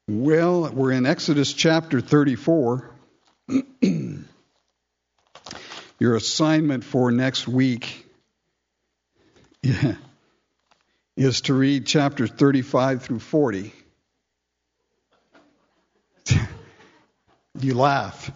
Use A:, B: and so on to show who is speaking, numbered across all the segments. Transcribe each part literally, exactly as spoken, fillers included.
A: Well, we're in Exodus chapter thirty-four. Your assignment for next week yeah, is to read chapters thirty-five through forty. You laugh.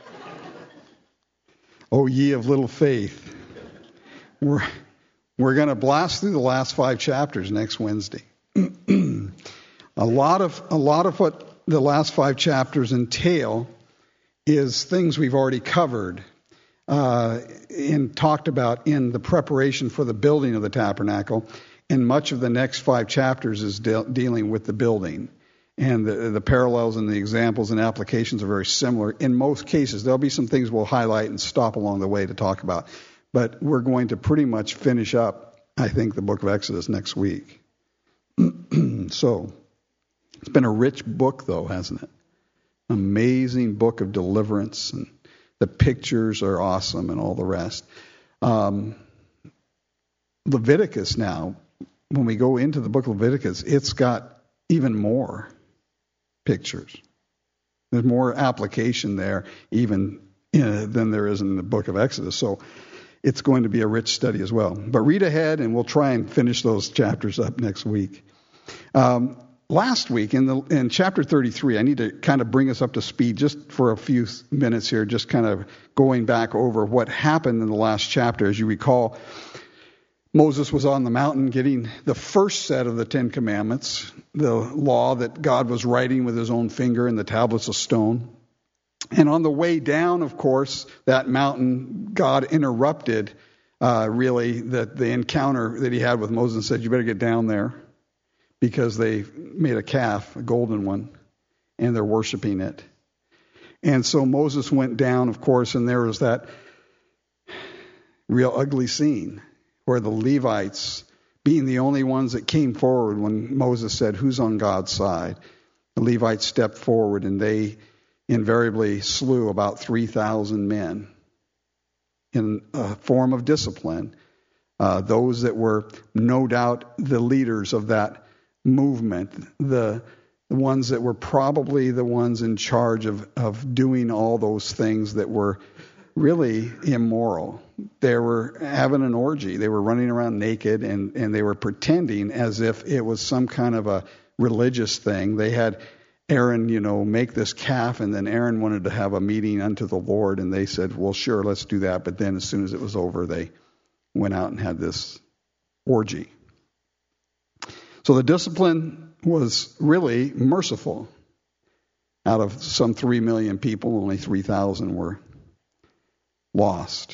A: Oh, ye of little faith. We're, we're going to blast through the last five chapters next Wednesday. A lot of a lot of what the last five chapters entail is things we've already covered uh, and talked about in the preparation for the building of the tabernacle, and much of the next five chapters is de- dealing with the building. And the, the parallels and the examples and applications are very similar. In most cases, there'll be some things we'll highlight and stop along the way to talk about. But we're going to pretty much finish up, I think, the book of Exodus next week. So, it's been a rich book, though, hasn't it? Amazing book of deliverance, and the pictures are awesome and all the rest. Um, Leviticus now, when we go into the book of Leviticus, it's got even more pictures. There's more application there even uh, than there is in the book of Exodus. So it's going to be a rich study as well. But read ahead, and we'll try and finish those chapters up next week. Um, last week, in the in chapter thirty-three, I need to kind of bring us up to speed just for a few minutes here, just kind of going back over what happened in the last chapter. As you recall, Moses was on the mountain getting the first set of the Ten Commandments, the law that God was writing with his own finger in the tablets of stone. And on the way down, of course, that mountain, God interrupted uh, really the, the encounter that he had with Moses and said, you better get down there, because they made a calf, a golden one, and they're worshiping it. And so Moses went down, of course, and there was that real ugly scene where the Levites, being the only ones that came forward when Moses said, who's on God's side? The Levites stepped forward, and they invariably slew about three thousand men in a form of discipline. Uh, those that were no doubt the leaders of that movement, the, the ones that were probably the ones in charge of, of doing all those things that were really immoral. They were having an orgy. They were running around naked, and, and they were pretending as if it was some kind of a religious thing. They had Aaron, you know, make this calf, and then Aaron wanted to have a meeting unto the Lord, and they said, well, sure, let's do that. But then as soon as it was over, they went out and had this orgy. So the discipline was really merciful. Out of some three million people, only three thousand were lost.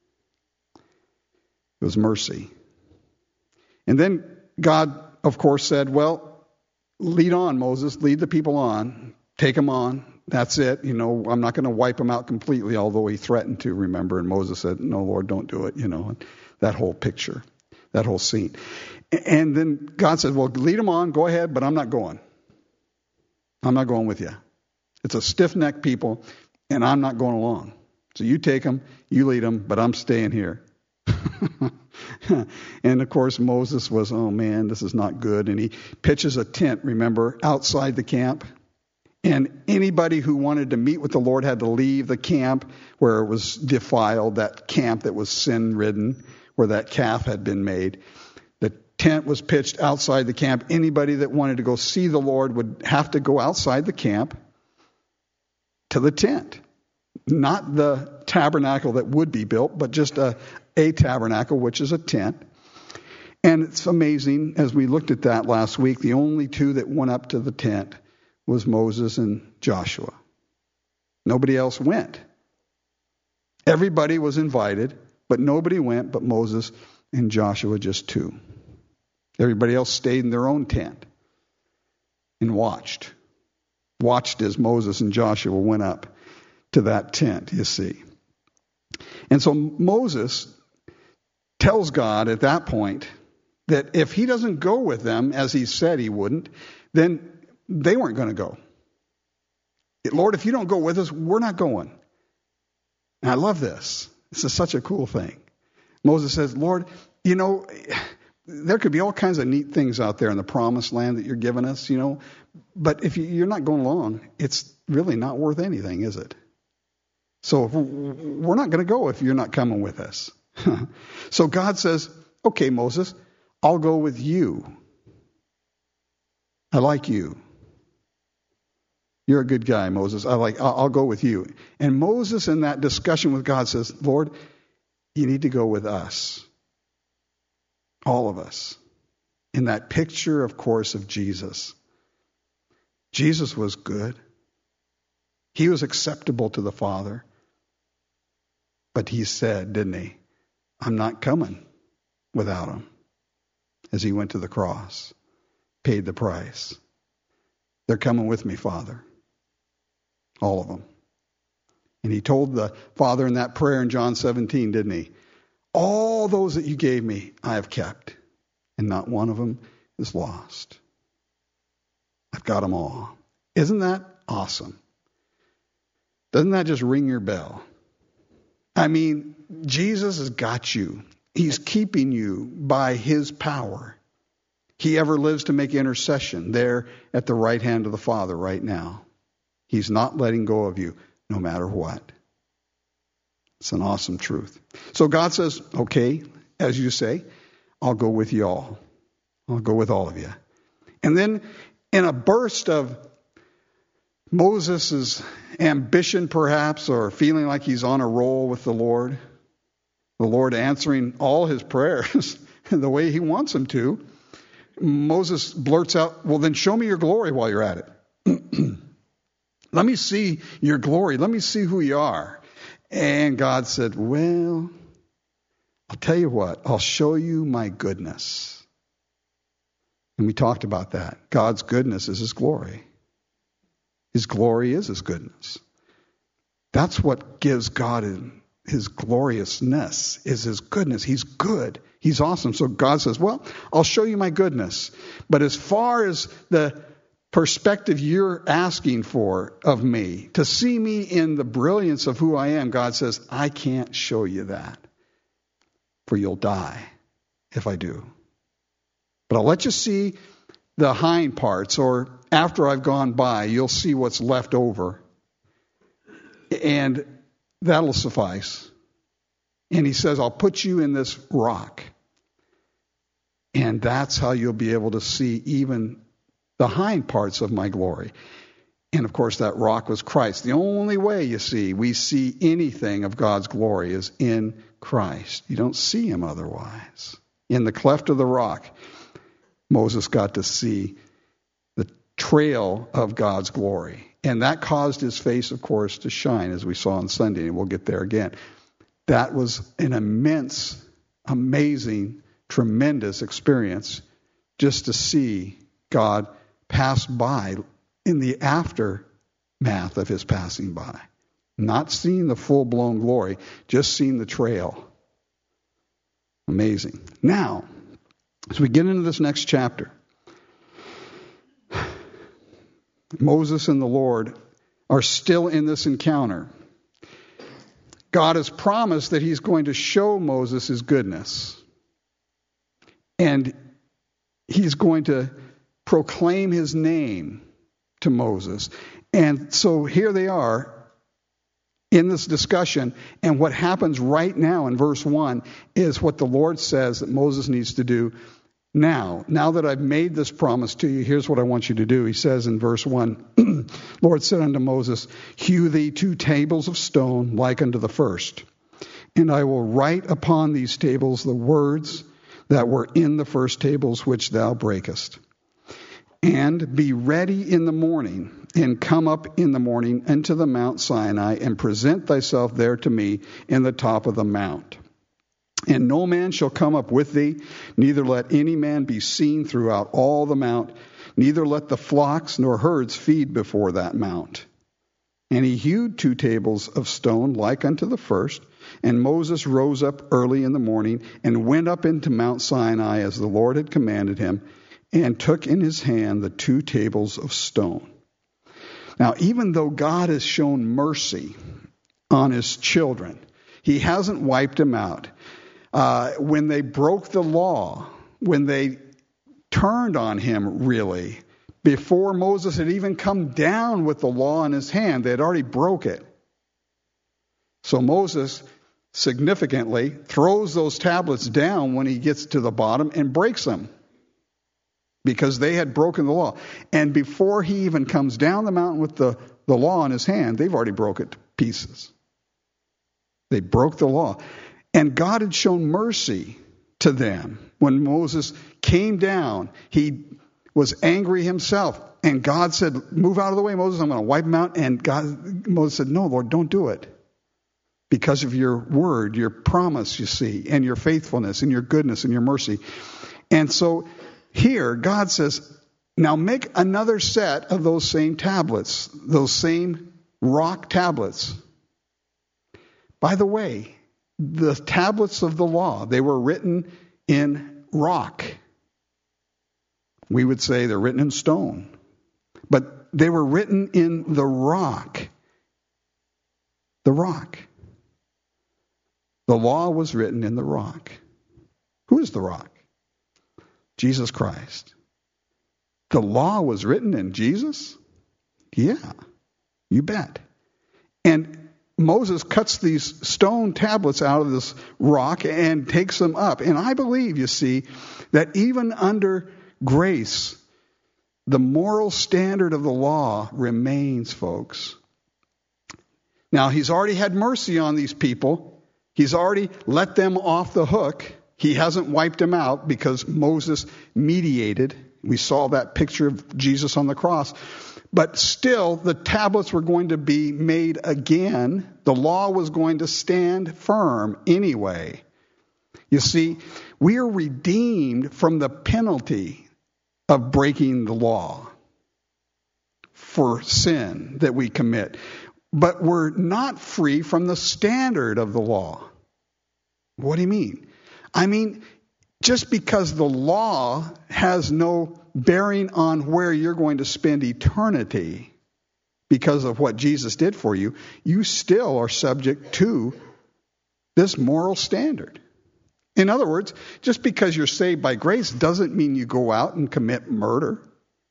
A: It was mercy. And then God, of course, said, well, lead on, Moses, lead the people on, take them on. That's it. You know, I'm not going to wipe them out completely, although he threatened to, remember. And Moses said, no, Lord, don't do it. You know, that whole picture, that whole scene. And then God said, well, lead them on, go ahead, but I'm not going. I'm not going with you. It's a stiff-necked people, and I'm not going along. So you take them, you lead them, but I'm staying here. And, of course, Moses was, oh, man, this is not good. And he pitches a tent, remember, outside the camp. And anybody who wanted to meet with the Lord had to leave the camp where it was defiled, that camp that was sin-ridden, where that calf had been made. The tent was pitched outside the camp. Anybody that wanted to go see the Lord would have to go outside the camp to the tent. Not the tabernacle that would be built, but just a, a tabernacle, which is a tent. And it's amazing, as we looked at that last week, the only two that went up to the tent was Moses and Joshua. Nobody else went. Everybody was invited, but nobody went but Moses and Joshua, just two. Everybody else stayed in their own tent and watched. Watched as Moses and Joshua went up to that tent, you see. And so Moses tells God at that point that if he doesn't go with them, as he said he wouldn't, then they weren't going to go. Lord, if you don't go with us, we're not going. And I love this. This is such a cool thing. Moses says, Lord, you know, there could be all kinds of neat things out there in the promised land that you're giving us, you know. But if you're not going along, it's really not worth anything, is it? So we're not going to go if you're not coming with us. So God says, okay, Moses, I'll go with you. I like you. You're a good guy, Moses. I like, I'll, I'll go with you. And Moses in that discussion with God says, Lord, you need to go with us. All of us. In that picture, of course, of Jesus. Jesus was good. He was acceptable to the Father. But he said, didn't he, I'm not coming without him. As he went to the cross, paid the price. They're coming with me, Father. All of them. And he told the Father in that prayer in John seventeen, didn't he? All those that you gave me, I have kept. And not one of them is lost. I've got them all. Isn't that awesome? Doesn't that just ring your bell? I mean, Jesus has got you. He's keeping you by his power. He ever lives to make intercession there at the right hand of the Father right now. He's not letting go of you no matter what. It's an awesome truth. So God says, okay, as you say, I'll go with you all. I'll go with all of you. And then in a burst of Moses' ambition perhaps, or feeling like he's on a roll with the Lord, the Lord answering all his prayers the way he wants him to, Moses blurts out, well, then show me your glory while you're at it. Let me see your glory. Let me see who you are. And God said, well, I'll tell you what, I'll show you my goodness. And we talked about that. God's goodness is his glory. His glory is his goodness. That's what gives God his gloriousness, is his goodness. He's good. He's awesome. So God says, well, I'll show you my goodness. But as far as the perspective you're asking for of me, to see me in the brilliance of who I am, God says, I can't show you that. For you'll die if I do. But I'll let you see the hind parts, or after I've gone by, you'll see what's left over. And that'll suffice. And he says, I'll put you in this rock. And that's how you'll be able to see even the hind parts of my glory. And of course, that rock was Christ. The only way, you see, we see anything of God's glory is in Christ. You don't see him otherwise. In the cleft of the rock, Moses got to see the trail of God's glory. And that caused his face, of course, to shine, as we saw on Sunday, and we'll get there again. That was an immense, amazing, tremendous experience just to see God pass by in the aftermath of his passing by. Not seeing the full-blown glory, just seeing the trail. Amazing. Now, as we get into this next chapter, Moses and the Lord are still in this encounter. God has promised that he's going to show Moses his goodness. And he's going to proclaim his name to Moses. And so here they are in this discussion. And what happens right now in verse one is what the Lord says that Moses needs to do now. Now that I've made this promise to you, here's what I want you to do. He says in verse one, Lord said unto Moses, hew thee two tables of stone like unto the first. And I will write upon these tables the words that were in the first tables which thou breakest. And be ready in the morning, and come up in the morning unto the Mount Sinai, and present thyself there to me in the top of the mount. And no man shall come up with thee, neither let any man be seen throughout all the mount, neither let the flocks nor herds feed before that mount. And he hewed two tables of stone like unto the first, and Moses rose up early in the morning, and went up into Mount Sinai as the Lord had commanded him, and took in his hand the two tables of stone. Now, even though God has shown mercy on his children, he hasn't wiped them out. Uh, when they broke the law, when they turned on him, really, before Moses had even come down with the law in his hand, they had already broke it. So Moses significantly throws those tablets down when he gets to the bottom and breaks them, because they had broken the law. And before he even comes down the mountain with the, the law in his hand, they've already broke it to pieces. They broke the law. And God had shown mercy to them. When Moses came down, he was angry himself. And God said, move out of the way, Moses, I'm going to wipe him out. And God, Moses said, no, Lord, don't do it. Because of your word, your promise, you see, and your faithfulness, and your goodness, and your mercy. And so here, God says, now make another set of those same tablets, those same rock tablets. By the way, the tablets of the law, they were written in rock. We would say they're written in stone. But they were written in the rock. The rock. The law was written in the rock. Who is the rock? Jesus Christ. The law was written in Jesus? Yeah, you bet. And Moses cuts these stone tablets out of this rock and takes them up. And I believe, you see, that even under grace, the moral standard of the law remains, folks. Now, he's already had mercy on these people. He's already let them off the hook. He hasn't wiped them out because Moses mediated. We saw that picture of Jesus on the cross. But still, the tablets were going to be made again. The law was going to stand firm anyway. You see, we are redeemed from the penalty of breaking the law for sin that we commit. But we're not free from the standard of the law. What do you mean? I mean, just because the law has no bearing on where you're going to spend eternity because of what Jesus did for you, you still are subject to this moral standard. In other words, just because you're saved by grace doesn't mean you go out and commit murder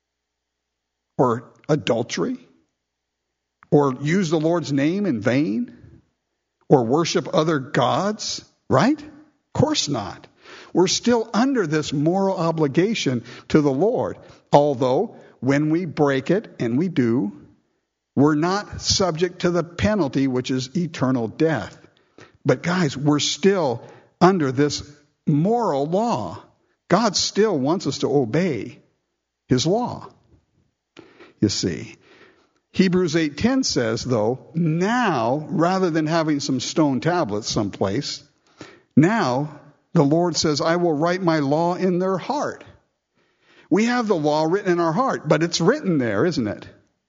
A: or adultery or use the Lord's name in vain or worship other gods, right? Of course not. We're still under this moral obligation to the Lord. Although, when we break it, and we do, we're not subject to the penalty, which is eternal death. But guys, we're still under this moral law. God still wants us to obey his law. You see. Hebrews eight ten says, though, now, rather than having some stone tablets someplace, now the Lord says, I will write my law in their heart. We have the law written in our heart, but it's written there, isn't it?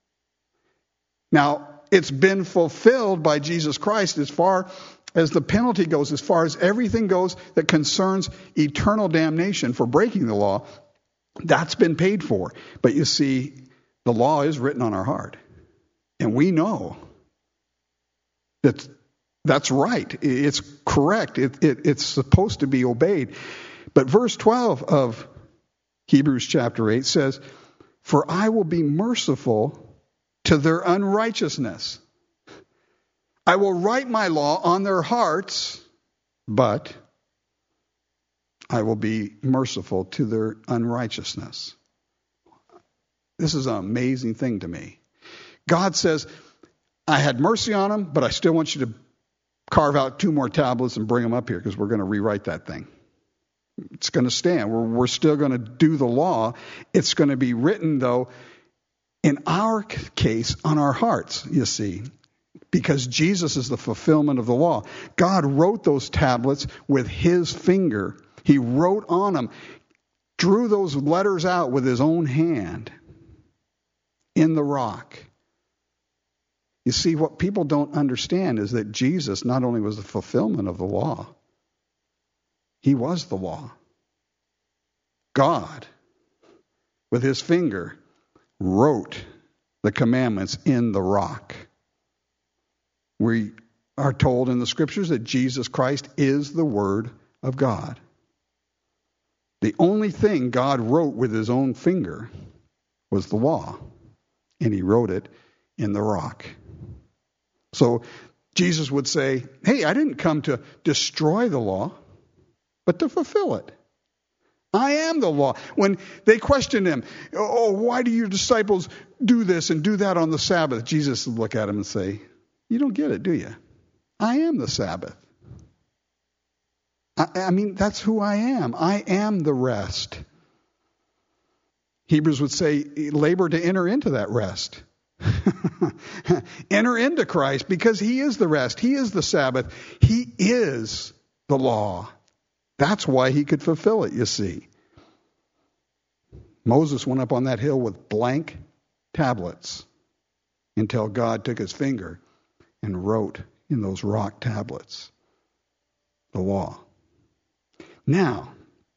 A: Now, it's been fulfilled by Jesus Christ as far as the penalty goes, as far as everything goes that concerns eternal damnation for breaking the law. That's been paid for. But you see, the law is written on our heart. And we know that that's right. It's correct. It, it, it's supposed to be obeyed. But verse twelve of Hebrews chapter eight says, for I will be merciful to their unrighteousness. I will write my law on their hearts, but I will be merciful to their unrighteousness. This is an amazing thing to me. God says, I had mercy on them, but I still want you to carve out two more tablets and bring them up here because we're going to rewrite that thing. It's going to stand. We're, we're still going to do the law. It's going to be written, though, in our case, on our hearts, you see, because Jesus is the fulfillment of the law. God wrote those tablets with his finger. He wrote on them, drew those letters out with his own hand in the rock. You see, what people don't understand is that Jesus not only was the fulfillment of the law, he was the law. God, with his finger, wrote the commandments in the rock. We are told in the scriptures that Jesus Christ is the Word of God. The only thing God wrote with his own finger was the law, and he wrote it in the rock. So Jesus would say, hey, I didn't come to destroy the law, but to fulfill it. I am the law. When they questioned him, oh, why do your disciples do this and do that on the Sabbath? Jesus would look at him and say, you don't get it, do you? I am the Sabbath. I, I mean, that's who I am. I am the rest. Hebrews would say, labor to enter into that rest. Enter into Christ because he is the rest. He is the Sabbath. He is the law. That's why he could fulfill it, you see. Moses went up on that hill with blank tablets until God took his finger and wrote in those rock tablets the law. Now,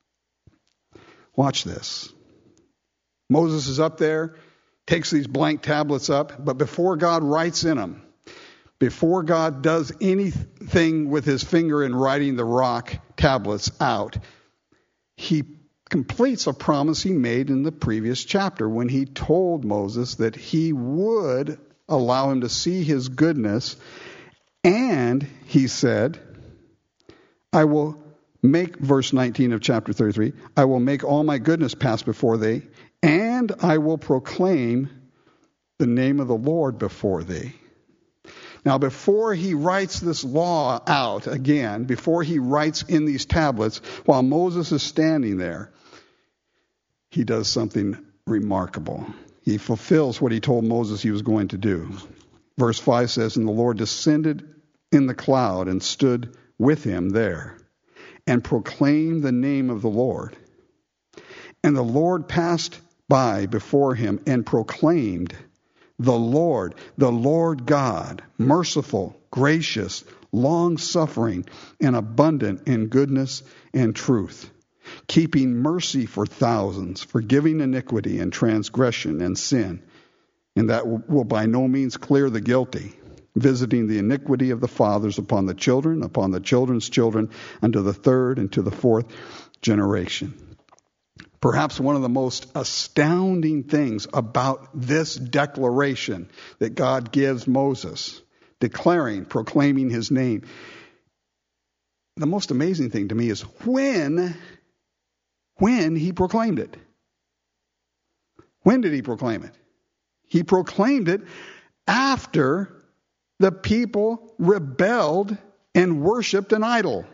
A: watch this. Moses is up there, takes these blank tablets up, but before God writes in them, before God does anything with his finger in writing the rock tablets out, he completes a promise he made in the previous chapter when he told Moses that he would allow him to see his goodness. And he said, I will make, verse nineteen of chapter thirty-three, I will make all my goodness pass before thee, and I will proclaim the name of the Lord before thee. Now, before he writes this law out again, before he writes in these tablets, while Moses is standing there, he does something remarkable. He fulfills what he told Moses he was going to do. Verse five says, and the Lord descended in the cloud and stood with him there and proclaimed the name of the Lord. And the Lord passed by before him and proclaimed, the Lord, the Lord God, merciful, gracious, long-suffering, and abundant in goodness and truth, keeping mercy for thousands, forgiving iniquity and transgression and sin, and that will by no means clear the guilty, visiting the iniquity of the fathers upon the children, upon the children's children, unto the third and to the fourth generation. Perhaps one of the most astounding things about this declaration that God gives Moses, declaring, proclaiming his name, the most amazing thing to me is when, when he proclaimed it. When did he proclaim it? He proclaimed it after the people rebelled and worshiped an idol.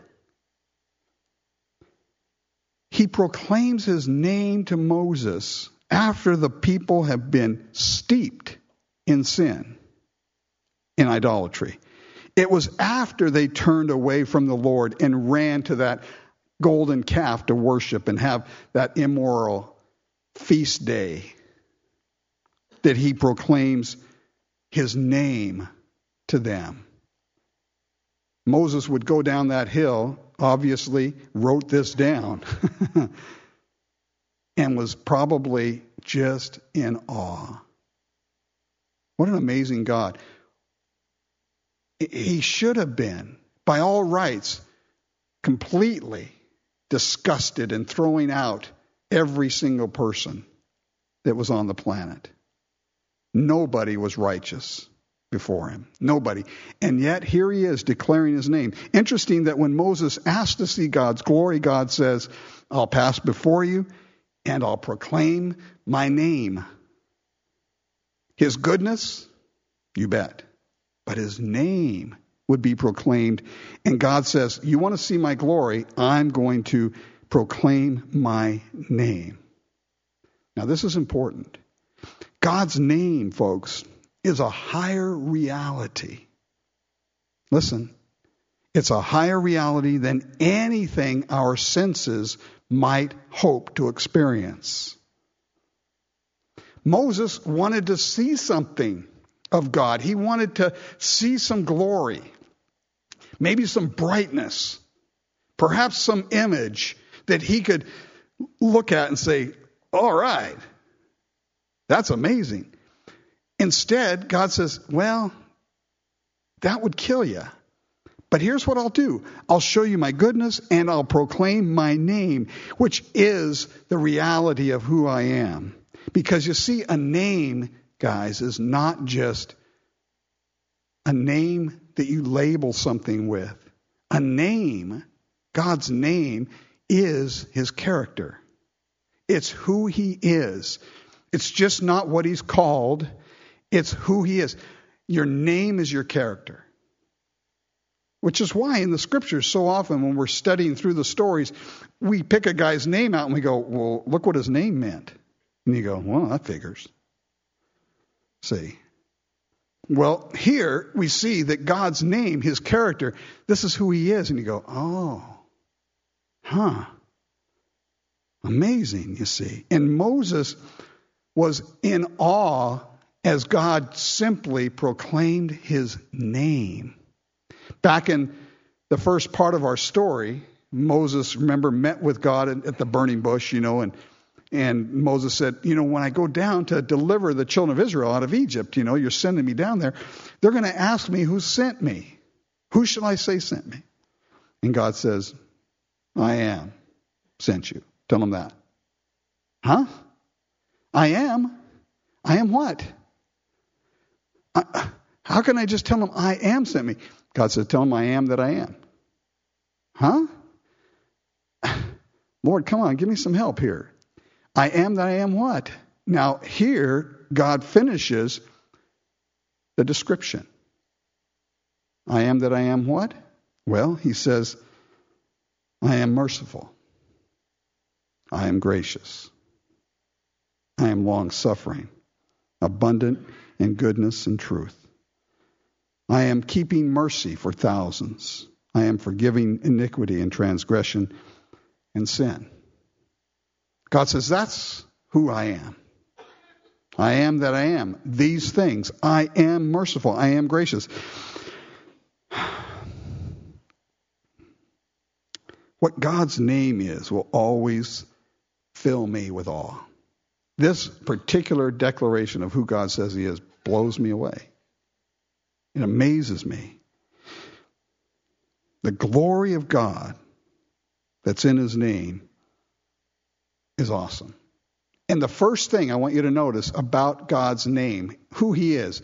A: He proclaims his name to Moses after the people have been steeped in sin, in idolatry. It was after they turned away from the Lord and ran to that golden calf to worship and have that immoral feast day that he proclaims his name to them. Moses would go down that hill, obviously wrote this down, and was probably just in awe. What an amazing God. He should have been, by all rights, completely disgusted and throwing out every single person that was on the planet. Nobody was righteous before him. Nobody. And yet here he is declaring his name. Interesting that when Moses asked to see God's glory, God says, I'll pass before you and I'll proclaim my name. His goodness, you bet. But his name would be proclaimed. And God says, you want to see my glory? I'm going to proclaim my name. Now this is important. God's name, folks, is a higher reality. Listen, it's a higher reality than anything our senses might hope to experience. Moses wanted to see something of God. He wanted to see some glory, maybe some brightness, perhaps some image that he could look at and say, all right, that's amazing. Instead, God says, well, that would kill you. But here's what I'll do. I'll show you my goodness and I'll proclaim my name, which is the reality of who I am. Because you see, a name, guys, is not just a name that you label something with. A name, God's name, is his character. It's who he is. It's just not what he's called. It's who he is. Your name is your character. Which is why in the scriptures so often when we're studying through the stories, we pick a guy's name out and we go, well, look what his name meant. And you go, well, that figures. See. Well, here we see that God's name, his character, this is who he is. And you go, oh, huh. Amazing, you see. And Moses was in awe as God simply proclaimed his name. Back in the first part of our story, Moses, remember, met with God at the burning bush, you know, and and Moses said, you know, when I go down to deliver the children of Israel out of Egypt, you know, you're sending me down there, they're going to ask me who sent me. Who shall I say sent me? And God says, I am sent you. Tell them that. Huh? I am? I am what? I, how can I just tell them I am sent me? God said, tell them I am that I am. Huh? Lord, come on, give me some help here. I am that I am what? Now, here, God finishes the description. I am that I am what? Well, he says, I am merciful. I am gracious. I am long-suffering, abundant in goodness and truth. I am keeping mercy for thousands. I am forgiving iniquity and transgression and sin. God says, that's who I am. I am that I am. These things. I am merciful. I am gracious. What God's name is will always fill me with awe. This particular declaration of who God says he is blows me away. It amazes me. The glory of God that's in his name is awesome. And the first thing I want you to notice about God's name, who he is,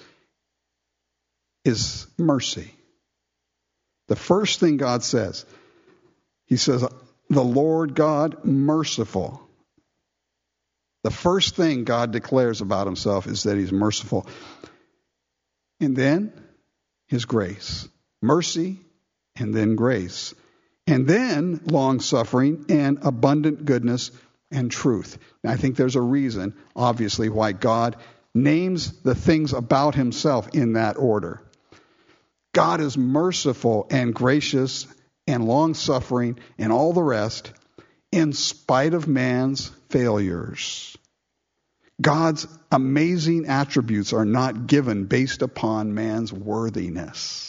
A: is mercy. The first thing God says, he says, the Lord God merciful. The first thing God declares about himself is that he's merciful. And then his grace. Mercy and then grace. And then long-suffering and abundant goodness and truth. And I think there's a reason, obviously, why God names the things about himself in that order. God is merciful and gracious and long-suffering and all the rest in spite of man's failures. God's amazing attributes are not given based upon man's worthiness.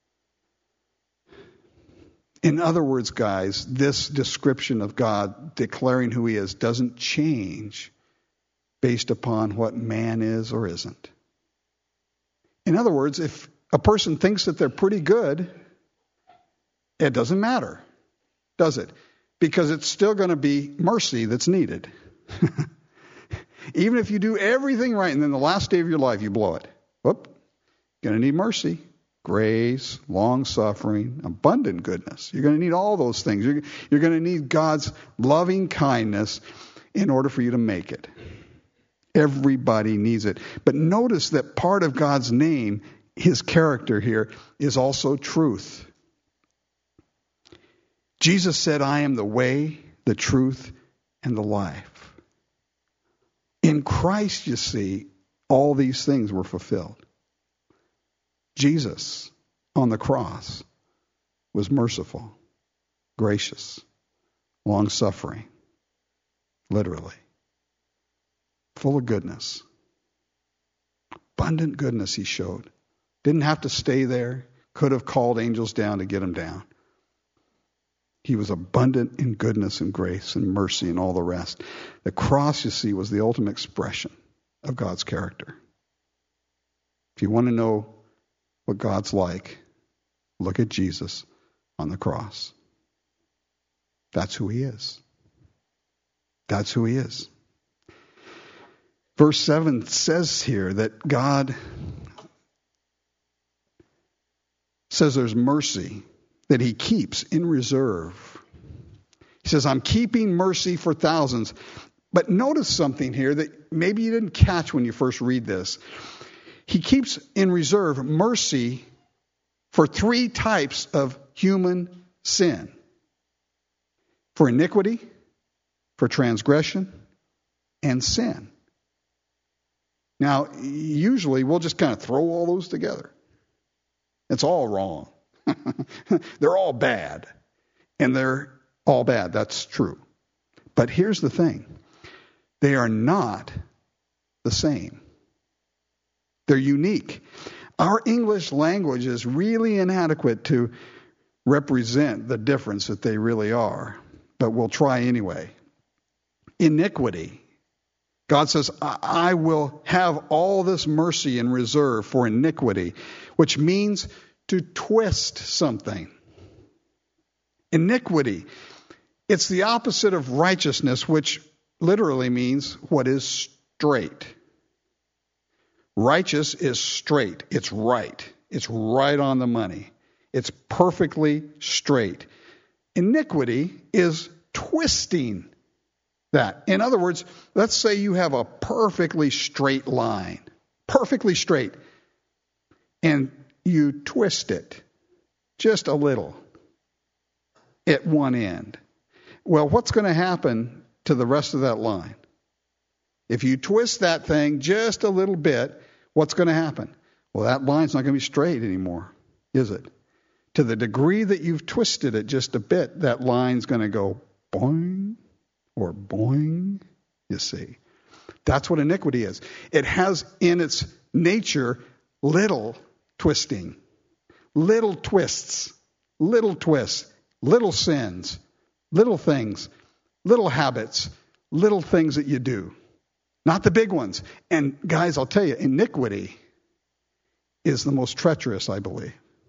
A: In other words, guys, this description of God declaring who he is doesn't change based upon what man is or isn't. In other words, if a person thinks that they're pretty good, it doesn't matter, does it? Because it's still going to be mercy that's needed. Even if you do everything right and then the last day of your life you blow it. Whoop, going to need mercy. Grace, long-suffering, abundant goodness. You're going to need all those things. You're, you're going to need God's loving kindness in order for you to make it. Everybody needs it. But notice that part of God's name, his character here, is also truth. Jesus said, I am the way, the truth, and the life. In Christ, you see, all these things were fulfilled. Jesus on the cross was merciful, gracious, long-suffering, literally, full of goodness. Abundant goodness he showed. Didn't have to stay there. Could have called angels down to get him down. He was abundant in goodness and grace and mercy and all the rest. The cross, you see, was the ultimate expression of God's character. If you want to know what God's like, Look at Jesus on the cross. That's who he is. That's who he is. Verse seven says here that God says there's mercy that he keeps in reserve. He says, I'm keeping mercy for thousands. But notice something here that maybe you didn't catch when you first read this. He keeps in reserve mercy for three types of human sin. For iniquity, for transgression, and sin. Now, usually we'll just kind of throw all those together. It's all wrong. They're all bad. And they're all bad. That's true. But here's the thing. They are not the same. They're unique. Our English language is really inadequate to represent the difference that they really are. But we'll try anyway. Iniquity. God says, I will have all this mercy in reserve for iniquity, which means to twist something. Iniquity. It's the opposite of righteousness, which literally means what is straight. Righteous is straight. It's right. It's right on the money. It's perfectly straight. Iniquity is twisting that. In other words, let's say you have a perfectly straight line, perfectly straight, and you twist it just a little at one end. Well, what's going to happen to the rest of that line? If you twist that thing just a little bit, what's going to happen? Well, that line's not going to be straight anymore, is it? To the degree that you've twisted it just a bit, that line's going to go boing or boing, you see. That's what iniquity is. It has in its nature little twisting, little twists, little twists, little sins, little things, little habits, little things that you do. Not the big ones. And guys, I'll tell you, iniquity is the most treacherous, I believe.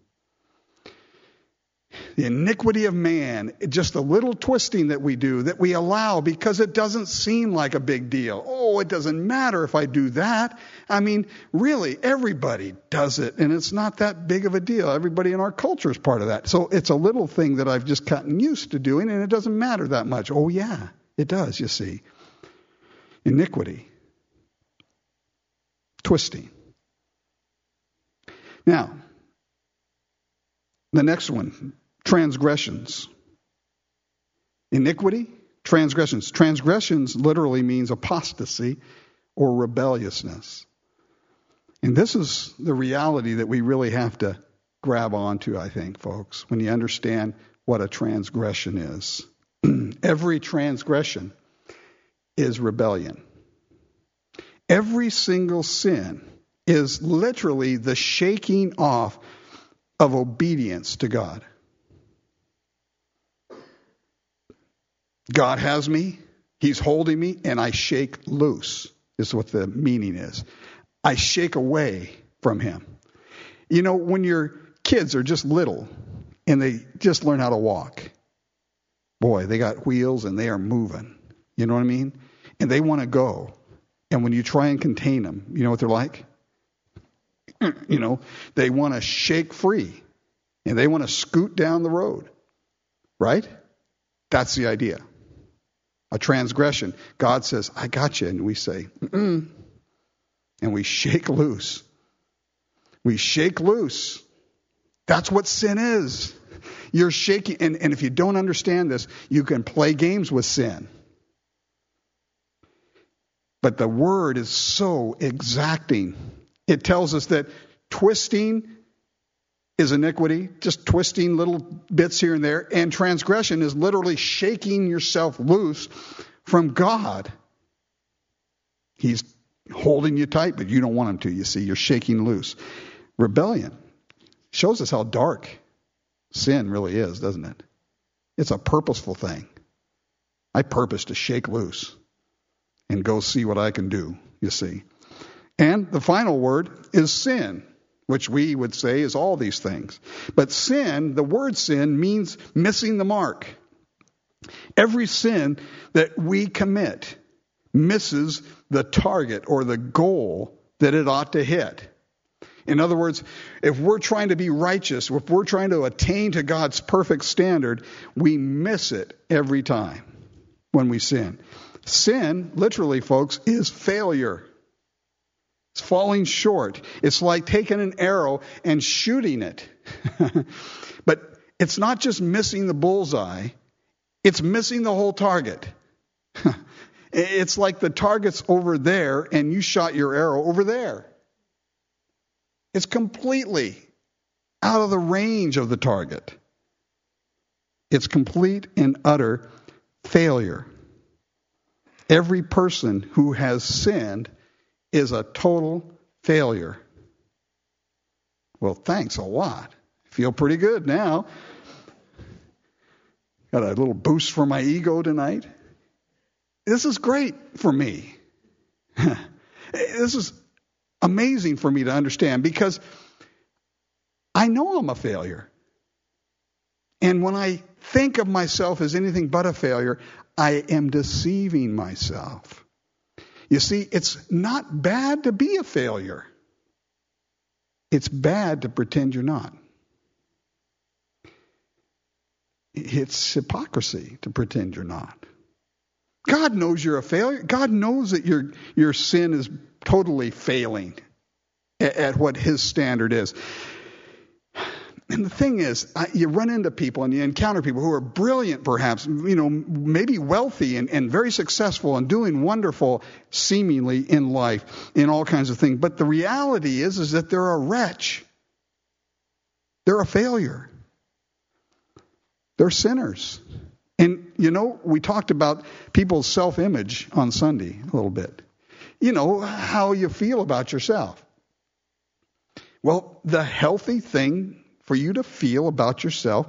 A: The iniquity of man, just a little twisting that we do, that we allow because it doesn't seem like a big deal. Oh, it doesn't matter if I do that. I mean, really, everybody does it, and it's not that big of a deal. Everybody in our culture is part of that. So it's a little thing that I've just gotten used to doing, and it doesn't matter that much. Oh, yeah, it does, you see. Iniquity. Twisting. Now, the next one. Transgressions. Iniquity, transgressions. Transgressions literally means apostasy or rebelliousness. And this is the reality that we really have to grab onto, I think, folks, when you understand what a transgression is. Every transgression is rebellion. Every single sin is literally the shaking off of obedience to God. God has me, he's holding me, and I shake loose, is what the meaning is. I shake away from him. You know, when your kids are just little and they just learn how to walk, boy, they got wheels and they are moving. You know what I mean? And they want to go. And when you try and contain them, you know what they're like? You know, they want to shake free and they want to scoot down the road. Right? That's the idea. A transgression. God says, I got you. And we say, mm-mm. And we shake loose. We shake loose. That's what sin is. You're shaking. And, and if you don't understand this, you can play games with sin. But the word is so exacting. It tells us that twisting is iniquity, just twisting little bits here and there. And transgression is literally shaking yourself loose from God. He's holding you tight, but you don't want him to. You see, you're shaking loose. Rebellion shows us how dark sin really is, doesn't it? It's a purposeful thing. I purpose to shake loose and go see what I can do, you see. And the final word is sin. which we would say is all these things. But sin, the word sin, means missing the mark. Every sin that we commit misses the target or the goal that it ought to hit. In other words, if we're trying to be righteous, if we're trying to attain to God's perfect standard, we miss it every time when we sin. Sin, literally, folks, is failure. It's falling short. It's like taking an arrow and shooting it. But it's not just missing the bullseye. It's missing the whole target. It's like the target's over there and you shot your arrow over there. It's completely out of the range of the target. It's complete and utter failure. Every person who has sinned is a total failure. Well, thanks a lot. Feel pretty good now. Got a little boost for my ego tonight. This is great for me. This is amazing for me to understand because I know I'm a failure. And when I think of myself as anything but a failure, I am deceiving myself. You see, it's not bad to be a failure. It's bad to pretend you're not. It's hypocrisy to pretend you're not. God knows you're a failure. God knows that your your sin is totally failing at, at what his standard is. And the thing is, I, you run into people and you encounter people who are brilliant, perhaps, you know, maybe wealthy and, and very successful and doing wonderful, seemingly, in life, in all kinds of things. But the reality is, is that they're a wretch. They're a failure. They're sinners. And, you know, we talked about people's self-image on Sunday a little bit. You know, how you feel about yourself. Well, the healthy thing for you to feel about yourself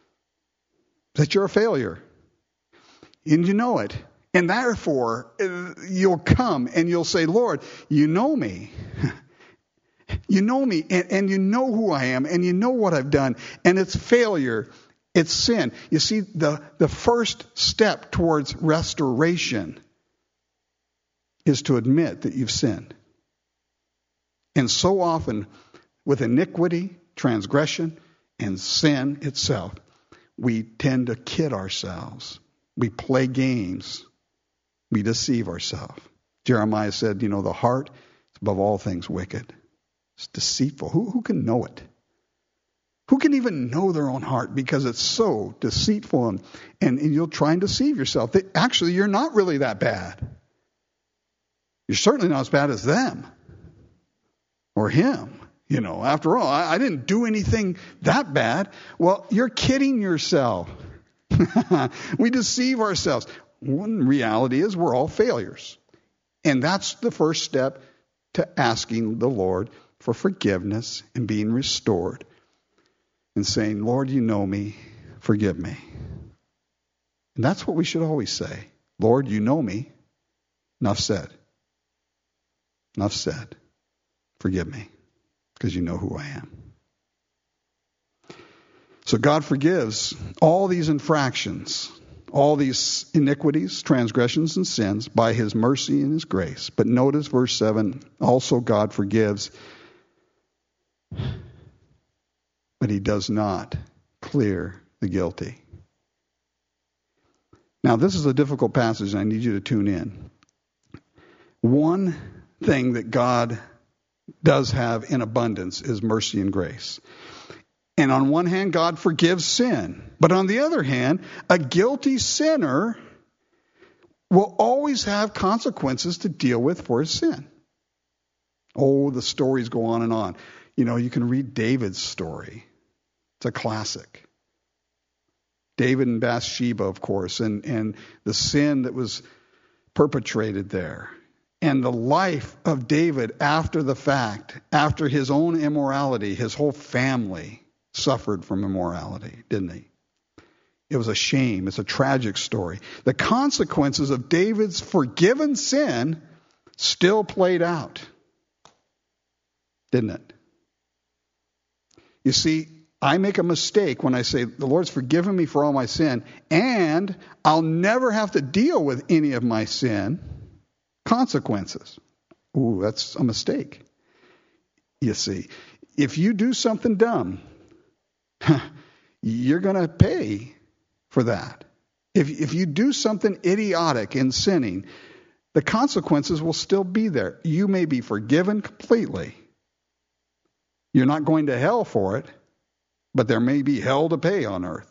A: is that you're a failure. And you know it. And therefore, you'll come and you'll say, Lord, you know me. You know me and, and you know who I am and you know what I've done. And it's failure. It's sin. You see, the, the first step towards restoration is to admit that you've sinned. And so often, with iniquity, transgression, and sin itself, we tend to kid ourselves. We play games. We deceive ourselves. Jeremiah said, you know, the heart is above all things wicked. It's deceitful. Who, who can know it? Who can even know their own heart? Because it's so deceitful and, and, and you'll try and deceive yourself. That actually, you're not really that bad. You're certainly not as bad as them or him. You know, after all, I, I didn't do anything that bad. Well, you're kidding yourself. We deceive ourselves. One reality is we're all failures. And that's the first step to asking the Lord for forgiveness and being restored. And saying, Lord, you know me, forgive me. And that's what we should always say. Lord, you know me. Enough said. Enough said. Forgive me, because you know who I am. So God forgives all these infractions, all these iniquities, transgressions, and sins by his mercy and his grace. But notice verse seven, also God forgives, but he does not clear the guilty. Now, this is a difficult passage, and I need you to tune in. One thing that God does have in abundance is mercy and grace. And on one hand, God forgives sin. But on the other hand, a guilty sinner will always have consequences to deal with for his sin. Oh, the stories go on and on. You know, you can read David's story. It's a classic. David and Bathsheba, of course, and, and the sin that was perpetrated there. And the life of David after the fact, after his own immorality, his whole family suffered from immorality, didn't he? It was a shame. It's a tragic story. The consequences of David's forgiven sin still played out, didn't it? You see, I make a mistake when I say, the Lord's forgiven me for all my sin, and I'll never have to deal with any of my sin consequences. Ooh, that's a mistake. You see, if you do something dumb, you're going to pay for that. If, if you do something idiotic in sinning, the consequences will still be there. You may be forgiven completely. You're not going to hell for it, but there may be hell to pay on earth.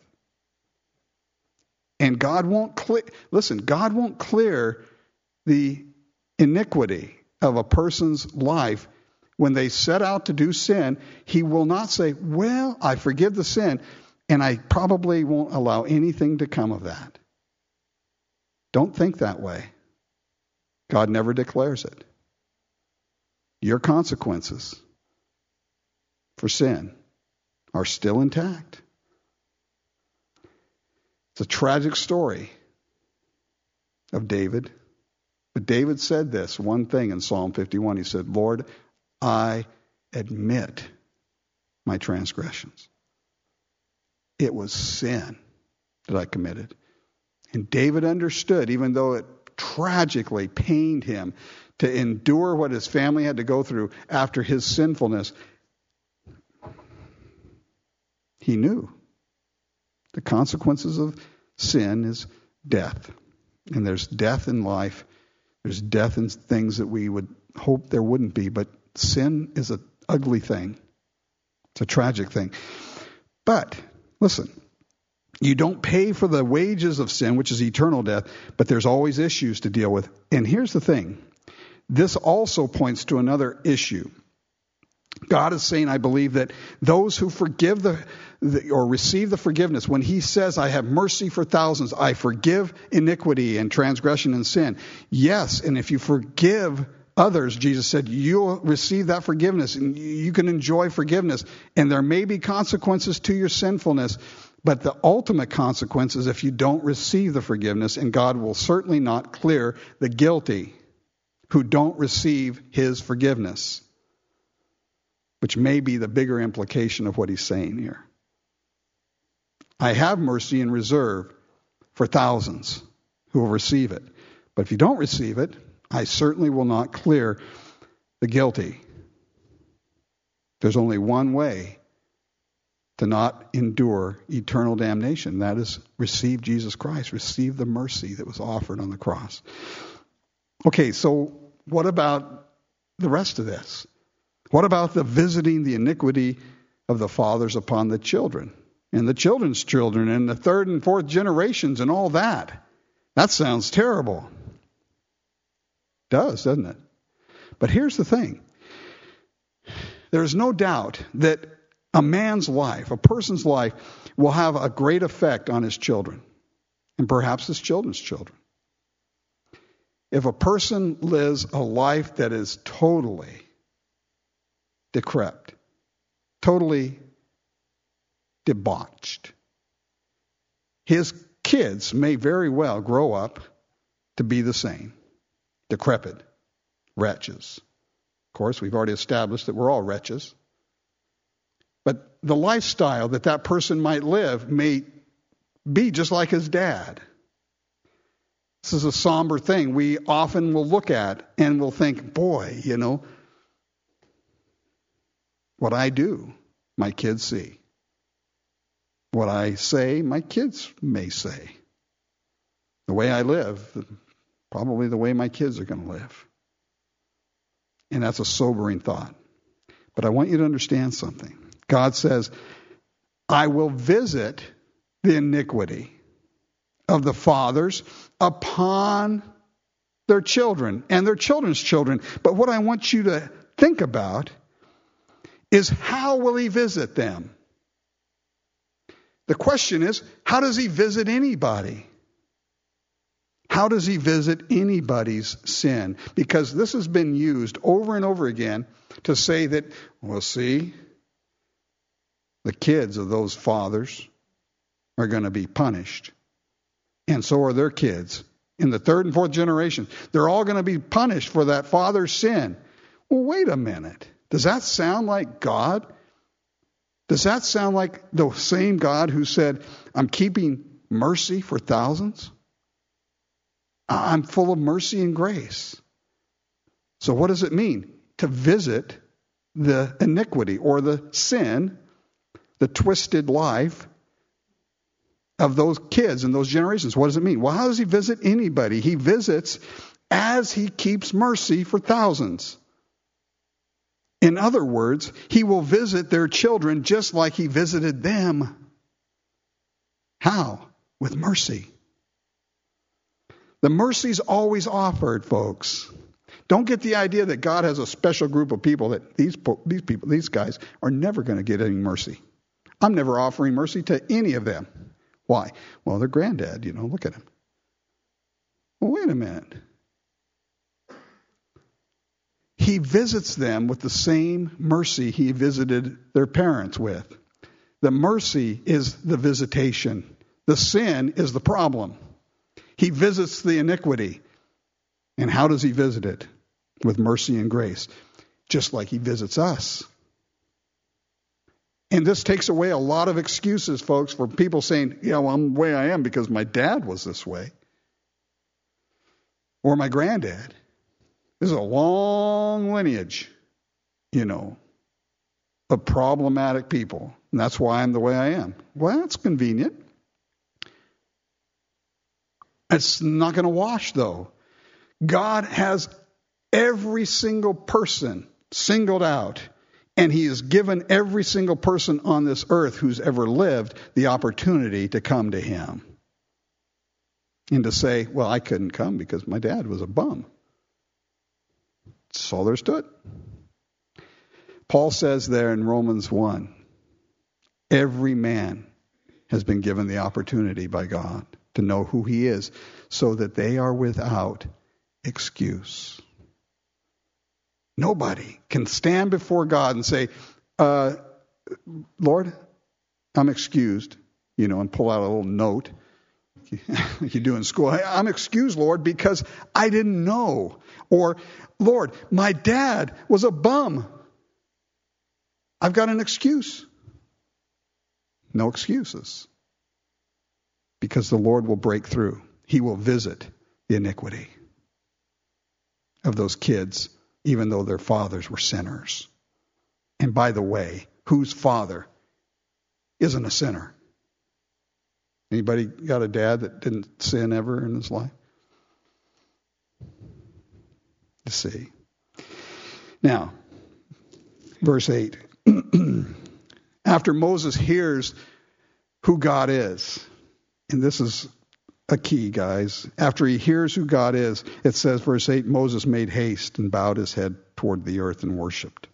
A: And God won't clear, listen, God won't clear the iniquity of a person's life when they set out to do sin. He will not say, well, I forgive the sin, and I probably won't allow anything to come of that. Don't think that way. God never declares it. Your consequences for sin are still intact. It's a tragic story of David. But David said this one thing in Psalm fifty-one. He said, Lord, I admit my transgressions. It was sin that I committed. And David understood, even though it tragically pained him to endure what his family had to go through after his sinfulness, he knew the consequences of sin is death. And there's death in life. There's death in things that we would hope there wouldn't be. But sin is an ugly thing. It's a tragic thing. But, listen, you don't pay for the wages of sin, which is eternal death, but there's always issues to deal with. And here's the thing. This also points to another issue. God is saying, I believe, that those who forgive the, the or receive the forgiveness, when he says, I have mercy for thousands, I forgive iniquity and transgression and sin. Yes, and if you forgive others, Jesus said, you'll receive that forgiveness and you can enjoy forgiveness. And there may be consequences to your sinfulness, but the ultimate consequence is if you don't receive the forgiveness, and God will certainly not clear the guilty who don't receive his forgiveness, which may be the bigger implication of what he's saying here. I have mercy in reserve for thousands who will receive it. But if you don't receive it, I certainly will not clear the guilty. There's only one way to not endure eternal damnation. That is, receive Jesus Christ. Receive the mercy that was offered on the cross. Okay, so what about the rest of this? What about the visiting the iniquity of the fathers upon the children and the children's children and the third and fourth generations and all that? That sounds terrible. It does, doesn't it? But here's the thing. There's no doubt that a man's life, a person's life, will have a great effect on his children and perhaps his children's children. If a person lives a life that is totally decrepit, totally debauched, his kids may very well grow up to be the same, decrepit, wretches. Of course, we've already established that we're all wretches. But the lifestyle that that person might live may be just like his dad. This is a somber thing we often will look at and will think, boy, you know, what I do, my kids see. What I say, my kids may say. The way I live, probably the way my kids are going to live. And that's a sobering thought. But I want you to understand something. God says, I will visit the iniquity of the fathers upon their children and their children's children. But what I want you to think about is, how will he visit them? The question is, how does he visit anybody? How does he visit anybody's sin? Because this has been used over and over again to say that, well, see, the kids of those fathers are going to be punished. And so are their kids. In the third and fourth generation, they're all going to be punished for that father's sin. Well, wait a minute. Does that sound like God Does that sound like the same God who said, I'm keeping mercy for thousands? I'm full of mercy and grace. So what does it mean? To visit the iniquity or the sin, the twisted life of those kids and those generations. What does it mean? Well, how does he visit anybody? He visits as he keeps mercy for thousands. In other words, he will visit their children just like he visited them. How? With mercy. The mercy's always offered, folks. Don't get the idea that God has a special group of people that these these people, these guys are never going to get any mercy. I'm never offering mercy to any of them. Why? Well, their granddad, you know, look at him. Well, wait a minute. He visits them with the same mercy he visited their parents with. The mercy is the visitation. The sin is the problem. He visits the iniquity. And how does he visit it? With mercy and grace. Just like he visits us. And this takes away a lot of excuses, folks, for people saying, yeah, well, I'm the way I am because my dad was this way. Or my granddad. This is a long lineage, you know, of problematic people. And that's why I'm the way I am. Well, that's convenient. It's not going to wash, though. God has every single person singled out, and he has given every single person on this earth who's ever lived the opportunity to come to him. And to say, well, I couldn't come because my dad was a bum. That's all there's to it. Paul says there in Romans one, every man has been given the opportunity by God to know who he is so that they are without excuse. Nobody can stand before God and say, uh, Lord, I'm excused, you know, and pull out a little note like you do in school. Hey, I'm excused, Lord, because I didn't know. Or, Lord, my dad was a bum. I've got an excuse. No excuses. Because the Lord will break through. He will visit the iniquity of those kids, even though their fathers were sinners. And by the way, whose father isn't a sinner? Anybody got a dad that didn't sin ever in his life? To see. Now, verse eight. After Moses hears who God is, and this is a key, guys. After he hears who God is, it says, verse eight, Moses made haste and bowed his head toward the earth and worshipped.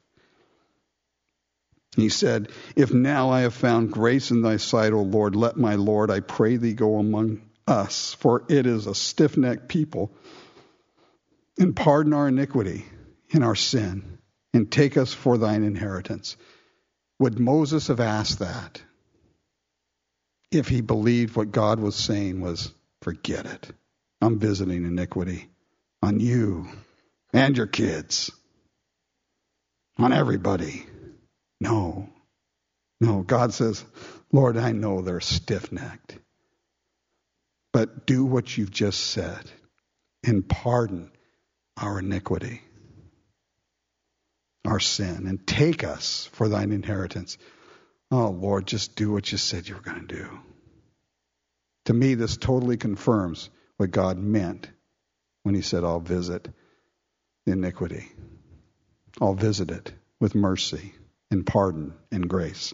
A: He said, if now I have found grace in thy sight, O Lord, let my Lord, I pray thee, go among us, for it is a stiff-necked people, and pardon our iniquity and our sin, and take us for thine inheritance. Would Moses have asked that if he believed what God was saying was, forget it. I'm visiting iniquity on you and your kids, on everybody. No. No, God says, Lord, I know they're stiff-necked, but do what you've just said and pardon our iniquity, our sin, and take us for thine inheritance. Oh, Lord, just do what you said you were going to do. To me, this totally confirms what God meant when he said, I'll visit the iniquity. I'll visit it with mercy and pardon and grace.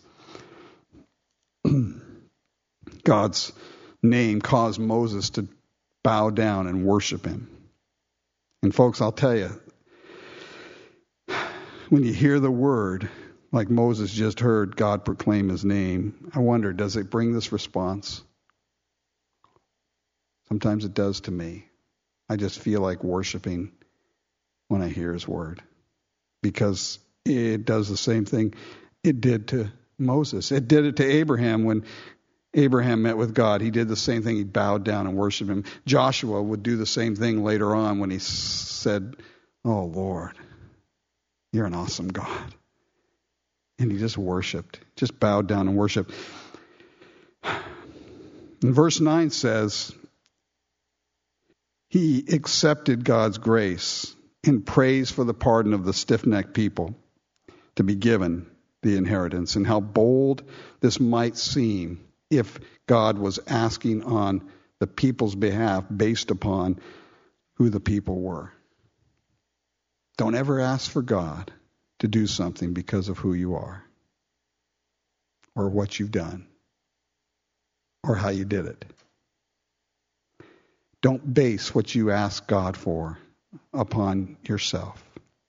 A: God's name caused Moses to bow down and worship him. And folks, I'll tell you, when you hear the word, like Moses just heard God proclaim his name, I wonder, does it bring this response? Sometimes it does to me. I just feel like worshiping when I hear his word. Because it does the same thing it did to Moses. It did it to Abraham when Abraham met with God. He did the same thing. He bowed down and worshiped him. Joshua would do the same thing later on when he said, oh, Lord, you're an awesome God. And he just worshiped, just bowed down and worshiped. And verse nine says, he accepted God's grace in praise for the pardon of the stiff-necked people to be given the inheritance. And how bold this might seem if God was asking on the people's behalf based upon who the people were. Don't ever ask for God to do something because of who you are or what you've done or how you did it. Don't base what you ask God for upon yourself.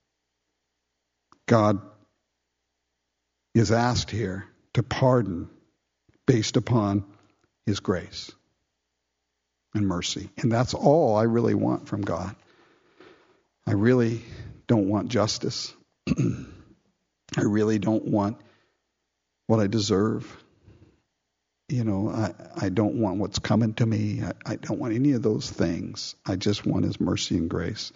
A: God is asked here to pardon based upon his grace and mercy. And that's all I really want from God. I really don't want justice. I really don't want what I deserve. You know, I, I don't want what's coming to me. I, I don't want any of those things. I just want his mercy and grace.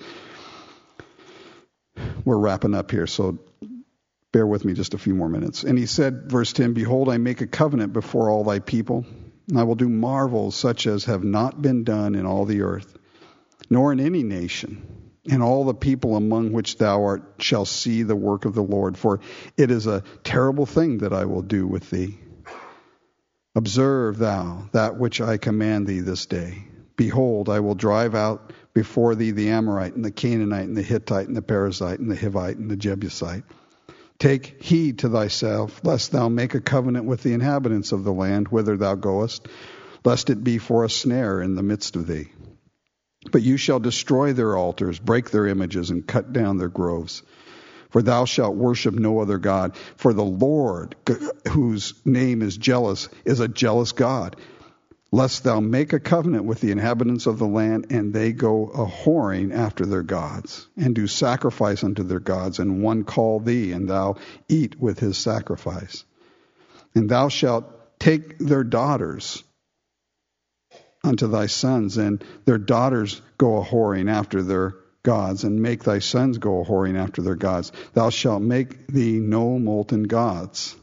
A: We're wrapping up here, so bear with me just a few more minutes. And he said, verse ten, behold, I make a covenant before all thy people, and I will do marvels such as have not been done in all the earth, nor in any nation. And all the people among which thou art shall see the work of the Lord, for it is a terrible thing that I will do with thee. Observe thou that which I command thee this day. Behold, I will drive out before thee the Amorite, and the Canaanite, and the Hittite, and the Perizzite, and the Hivite, and the Jebusite. Take heed to thyself, lest thou make a covenant with the inhabitants of the land whither thou goest, lest it be for a snare in the midst of thee. But you shall destroy their altars, break their images, and cut down their groves. For thou shalt worship no other God. For the Lord, whose name is jealous, is a jealous God. Lest thou make a covenant with the inhabitants of the land, and they go a-whoring after their gods, and do sacrifice unto their gods, and one call thee, and thou eat with his sacrifice. And thou shalt take their daughters unto thy sons, and their daughters go a-whoring after their gods, and make thy sons go a-whoring after their gods. Thou shalt make thee no molten gods.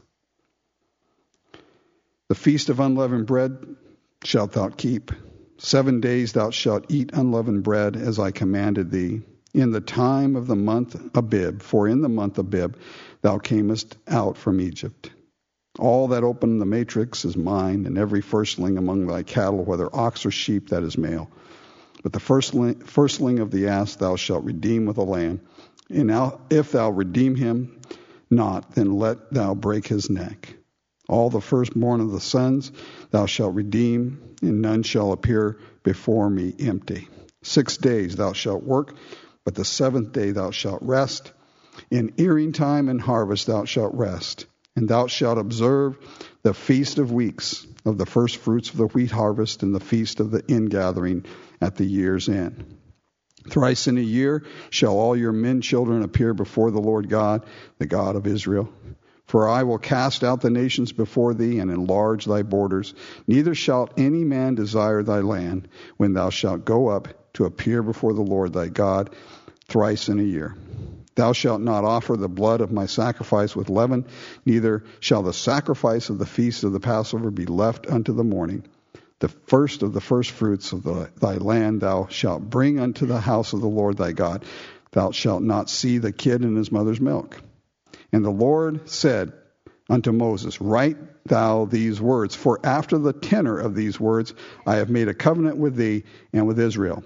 A: The feast of unleavened bread shalt thou keep. Seven days thou shalt eat unleavened bread, as I commanded thee, in the time of the month Abib, for in the month Abib thou camest out from Egypt. All that open the matrix is mine, and every firstling among thy cattle, whether ox or sheep, that is male. But the firstling, firstling of the ass thou shalt redeem with a lamb. And now, if thou redeem him not, then let thou break his neck. All the firstborn of the sons thou shalt redeem, and none shall appear before me empty. Six days thou shalt work, but the seventh day thou shalt rest. In earing time and harvest thou shalt rest. And thou shalt observe the feast of weeks, of the first fruits of the wheat harvest, and the feast of the ingathering at the year's end. Thrice in a year shall all your men children appear before the Lord God, the God of Israel. For I will cast out the nations before thee, and enlarge thy borders. Neither shall any man desire thy land, when thou shalt go up to appear before the Lord thy God thrice in a year. Thou shalt not offer the blood of my sacrifice with leaven, neither shall the sacrifice of the feast of the Passover be left unto the morning. The first of the firstfruits of the, thy land thou shalt bring unto the house of the Lord thy God. Thou shalt not see the kid in his mother's milk. And the Lord said unto Moses, write thou these words, for after the tenor of these words I have made a covenant with thee and with Israel.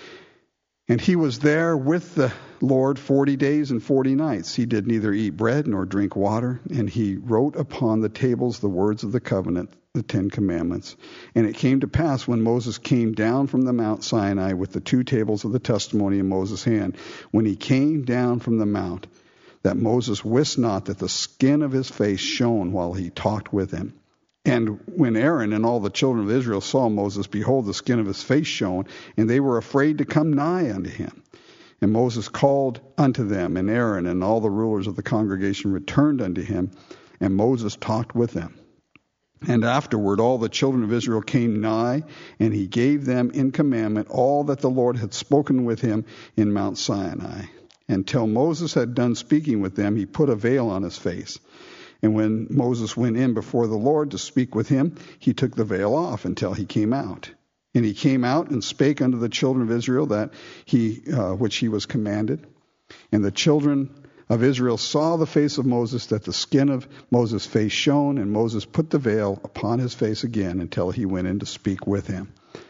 A: And he was there with the Lord forty days and forty nights. He did neither eat bread nor drink water, and he wrote upon the tables the words of the covenant, the Ten Commandments. And it came to pass, when Moses came down from the Mount Sinai with the two tables of the testimony in Moses' hand, when he came down from the mount, that Moses wist not that the skin of his face shone while he talked with him. And when Aaron and all the children of Israel saw Moses, behold, the skin of his face shone, and they were afraid to come nigh unto him. And Moses called unto them, and Aaron and all the rulers of the congregation returned unto him, and Moses talked with them. And afterward all the children of Israel came nigh, and he gave them in commandment all that the Lord had spoken with him in Mount Sinai. Until Moses had done speaking with them, he put a veil on his face. And when Moses went in before the Lord to speak with him, he took the veil off until he came out. And he came out and spake unto the children of Israel that he, uh, which he was commanded. And the children of Israel saw the face of Moses, that the skin of Moses' face shone, and Moses put the veil upon his face again until he went in to speak with him.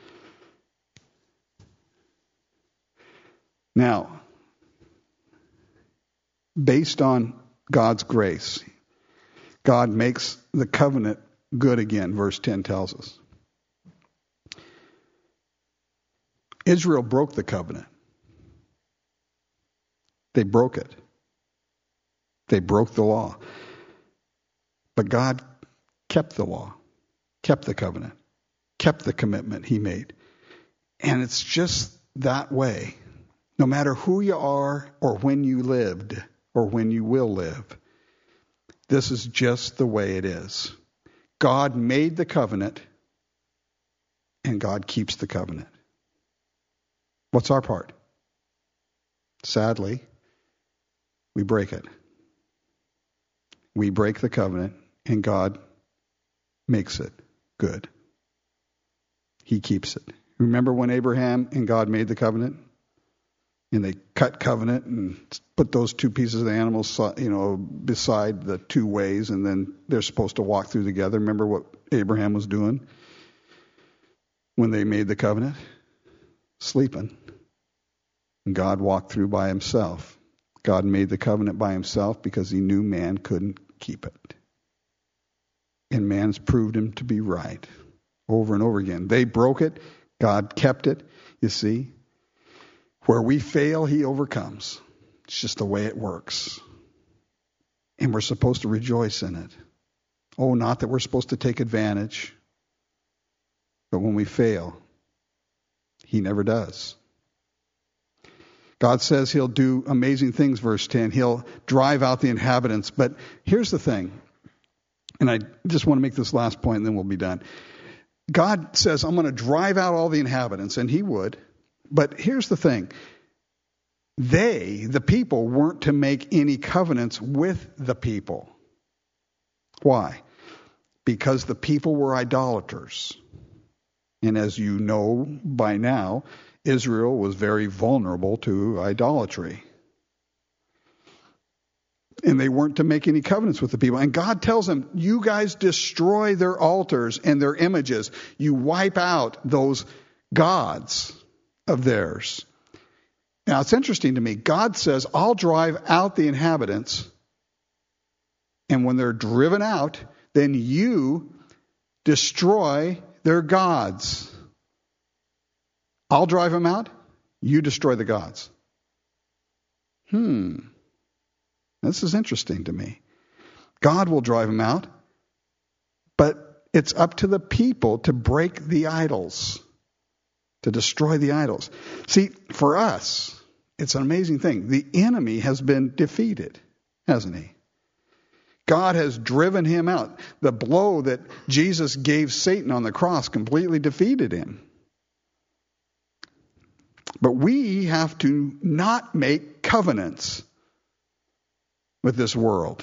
A: Now, based on God's grace, God makes the covenant good again, verse ten tells us. Israel broke the covenant. They broke it. They broke the law. But God kept the law, kept the covenant, kept the commitment he made. And it's just that way. No matter who you are or when you lived or when you will live, this is just the way it is. God made the covenant, and God keeps the covenant. What's our part? Sadly, we break it. We break the covenant, and God makes it good. He keeps it. Remember when Abraham and God made the covenant? And they cut covenant and put those two pieces of the animals, you know, beside the two ways, and then they're supposed to walk through together. Remember what Abraham was doing when they made the covenant? Sleeping. And God walked through by himself. God made the covenant by himself because he knew man couldn't keep it. And man's proved him to be right over and over again. They broke it. God kept it. You see? Where we fail, he overcomes. It's just the way it works. And we're supposed to rejoice in it. Oh, not that we're supposed to take advantage. But when we fail, he never does. God says he'll do amazing things, verse ten. He'll drive out the inhabitants. But here's the thing. And I just want to make this last point and then we'll be done. God says, I'm going to drive out all the inhabitants. And he would. But here's the thing. They, the people, weren't to make any covenants with the people. Why? Because the people were idolaters. And as you know by now, Israel was very vulnerable to idolatry. And they weren't to make any covenants with the people. And God tells them, you guys destroy their altars and their images. You wipe out those gods of theirs. Now, it's interesting to me. God says, I'll drive out the inhabitants. And when they're driven out, then you destroy their gods. I'll drive them out. You destroy the gods. Hmm. This is interesting to me. God will drive them out. But it's up to the people to break the idols. To destroy the idols. See, for us, it's an amazing thing. The enemy has been defeated, hasn't he? God has driven him out. The blow that Jesus gave Satan on the cross completely defeated him. But we have to not make covenants with this world.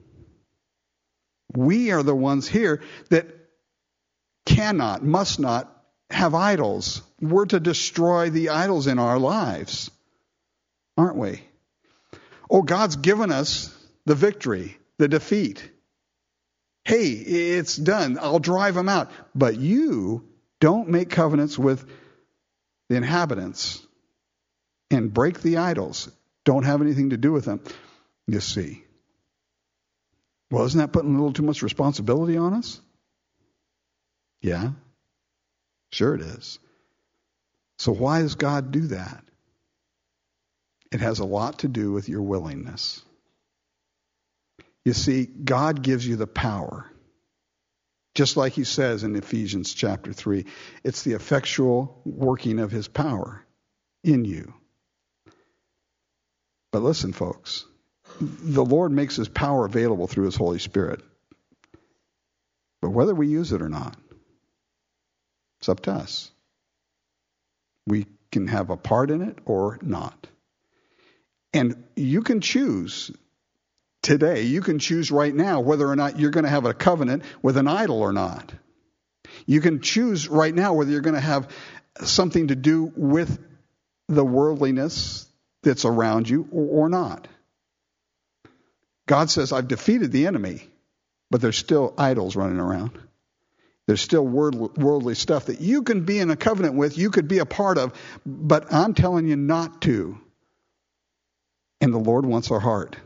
A: We are the ones here that cannot, must not have idols. We're to destroy the idols in our lives, aren't we? Oh, God's given us the victory, the defeat. Hey, it's done. I'll drive them out. But you don't make covenants with the inhabitants and break the idols. Don't have anything to do with them. You see. Well, isn't that putting a little too much responsibility on us? Yeah. Sure it is. So why does God do that? It has a lot to do with your willingness. You see, God gives you the power. Just like he says in Ephesians chapter three, it's the effectual working of his power in you. But listen, folks, the Lord makes his power available through his Holy Spirit. But whether we use it or not, it's up to us. We can have a part in it or not. And you can choose today. You can choose right now whether or not you're going to have a covenant with an idol or not. You can choose right now whether you're going to have something to do with the worldliness that's around you or, or not. God says, I've defeated the enemy, but there's still idols running around. There's still worldly stuff that you can be in a covenant with, you could be a part of, but I'm telling you not to. And the Lord wants our heart.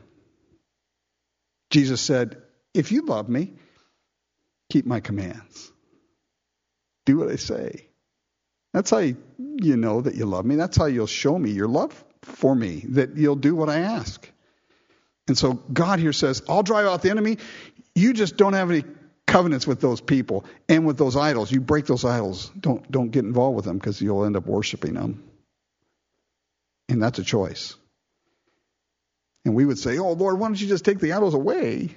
A: Jesus said, if you love me, keep my commands. Do what I say. That's how you, you know that you love me. That's how you'll show me your love for me, that you'll do what I ask. And so God here says, I'll drive out the enemy. You just don't have any covenants with those people and with those idols. You break those idols. Don't, don't get involved with them because you'll end up worshiping them. And that's a choice. And we would say, oh, Lord, why don't you just take the idols away?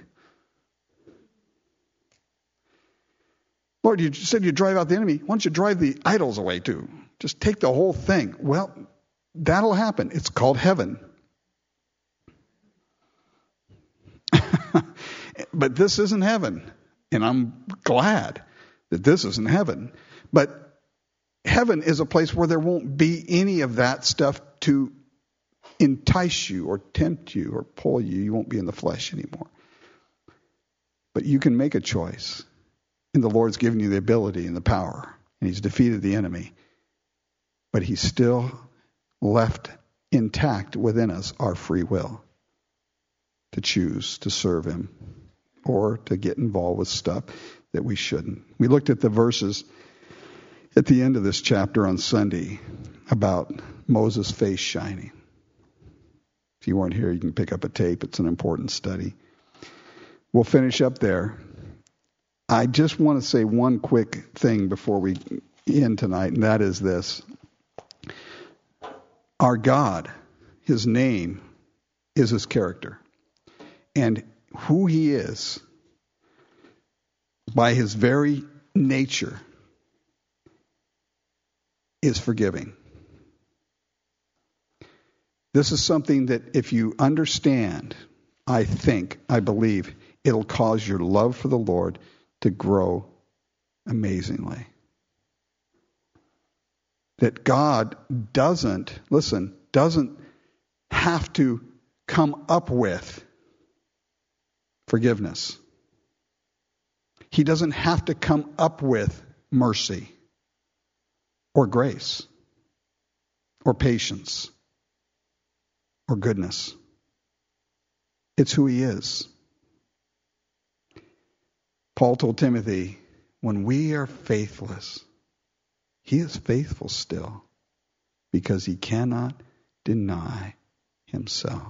A: Lord, you said you'd drive out the enemy. Why don't you drive the idols away too? Just take the whole thing. Well, that'll happen. It's called heaven. But this isn't heaven. And I'm glad that this isn't heaven. But heaven is a place where there won't be any of that stuff to entice you or tempt you or pull you. You won't be in the flesh anymore. But you can make a choice. And the Lord's given you the ability and the power. And he's defeated the enemy. But he's still left intact within us our free will to choose to serve him or to get involved with stuff that we shouldn't. We looked at the verses at the end of this chapter on Sunday about Moses' face shining. If you weren't here, you can pick up a tape. It's an important study. We'll finish up there. I just want to say one quick thing before we end tonight, and that is this. Our God, his name is his character. And who he is, by his very nature, is forgiving. This is something that if you understand, I think, I believe, it'll cause your love for the Lord to grow amazingly. That God doesn't, listen, doesn't have to come up with forgiveness. He doesn't have to come up with mercy or grace or patience or goodness. It's who he is. Paul told Timothy, when we are faithless, he is faithful still because he cannot deny himself.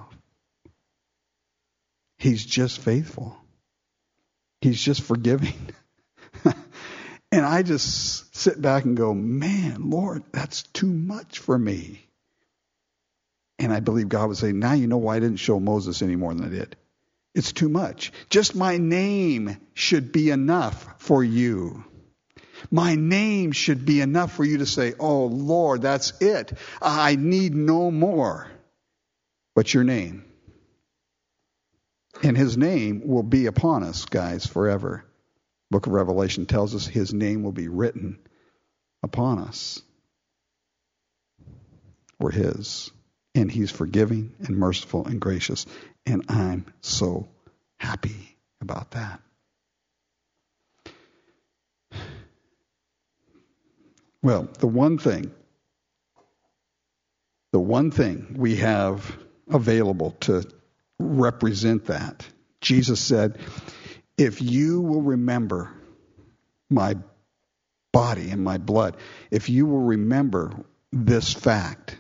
A: He's just faithful. He's just forgiving. And I just sit back and go, man, Lord, that's too much for me. And I believe God would say, now you know why I didn't show Moses any more than I did. It's too much. Just my name should be enough for you. My name should be enough for you to say, oh, Lord, that's it. I need no more but your name. And his name will be upon us, guys, forever. Book of Revelation tells us his name will be written upon us. We're his. And he's forgiving and merciful and gracious. And I'm so happy about that. Well, the one thing, the one thing we have available to represent that, Jesus said, if you will remember my body and my blood, if you will remember this fact,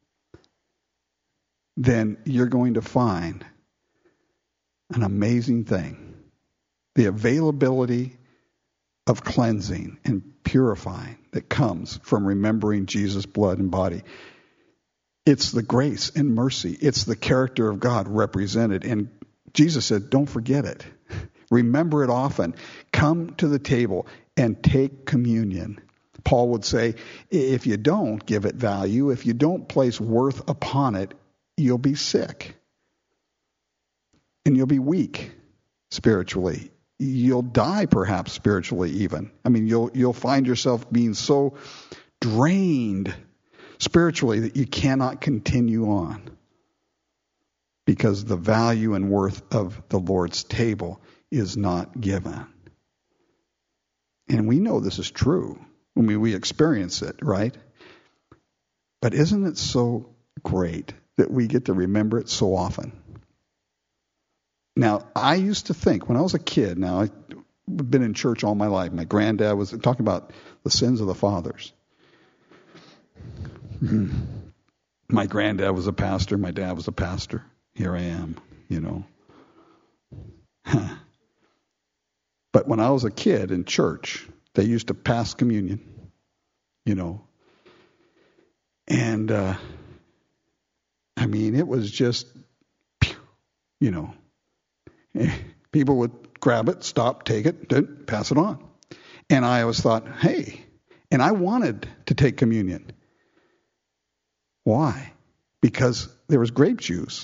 A: then you're going to find an amazing thing. The availability of cleansing and purifying that comes from remembering Jesus' blood and body. It's the grace and mercy. It's the character of God represented. And Jesus said, don't forget it. Remember it often. Come to the table and take communion. Paul would say, if you don't give it value, if you don't place worth upon it, you'll be sick. and you'll be weak spiritually. You'll die perhaps spiritually even. I mean, you'll you'll find yourself being so drained spiritually that you cannot continue on because the value and worth of the Lord's table is not given. And we know this is true. I mean, we experience it, right? But isn't it so great that we get to remember it so often? Now, I used to think when I was a kid, now I've been in church all my life. My granddad was talking about the sins of the fathers. My granddad was a pastor. My dad was a pastor. Here I am, you know. But when I was a kid in church, they used to pass communion, you know. And, uh, I mean, it was just, you know, people would grab it, stop, take it, pass it on. And I always thought, hey, and I wanted to take communion. Why? Because there was grape juice.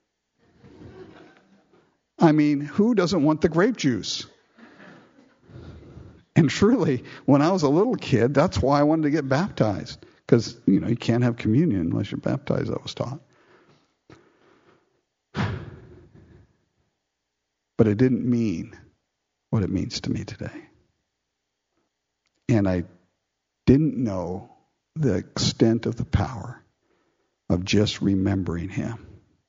A: I mean, who doesn't want the grape juice? And truly, when I was a little kid, that's why I wanted to get baptized. Because, you know, you can't have communion unless you're baptized, I was taught. But it didn't mean what it means to me today. And I didn't know the extent of the power of just remembering him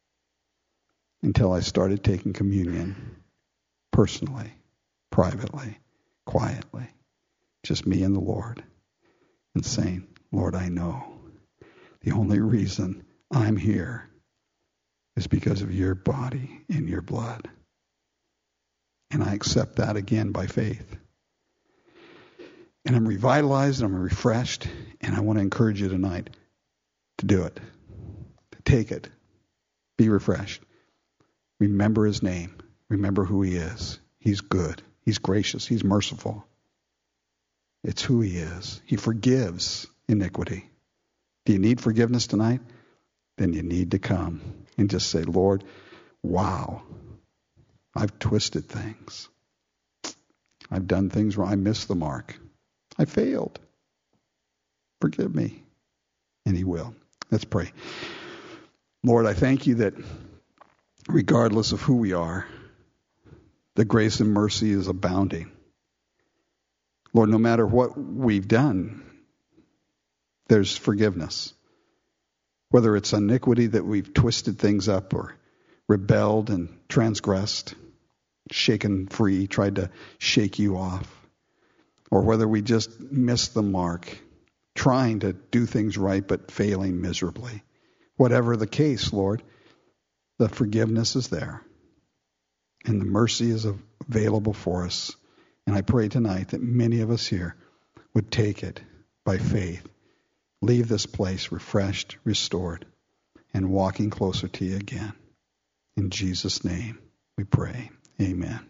A: until I started taking communion personally, privately, quietly, just me and the Lord, and saying, Lord, I know the only reason I'm here is because of your body and your blood. And I accept that again by faith. And I'm revitalized, and I'm refreshed, and I want to encourage you tonight to do it. To take it. Be refreshed. Remember his name. Remember who he is. He's good. He's gracious. He's merciful. It's who he is. He forgives iniquity. Do you need forgiveness tonight? Then you need to come and just say, Lord, wow, I've twisted things. I've done things wrong. I missed the mark. I failed. Forgive me. And he will. Let's pray. Lord, I thank you that regardless of who we are, the grace and mercy is abounding. Lord, no matter what we've done, there's forgiveness. Whether it's iniquity that we've twisted things up or rebelled and transgressed, shaken free, tried to shake you off, or whether we just missed the mark, trying to do things right but failing miserably. Whatever the case, Lord, the forgiveness is there, and the mercy is available for us. And I pray tonight that many of us here would take it by faith, leave this place refreshed, restored, and walking closer to you again. In Jesus' name we pray. Amen.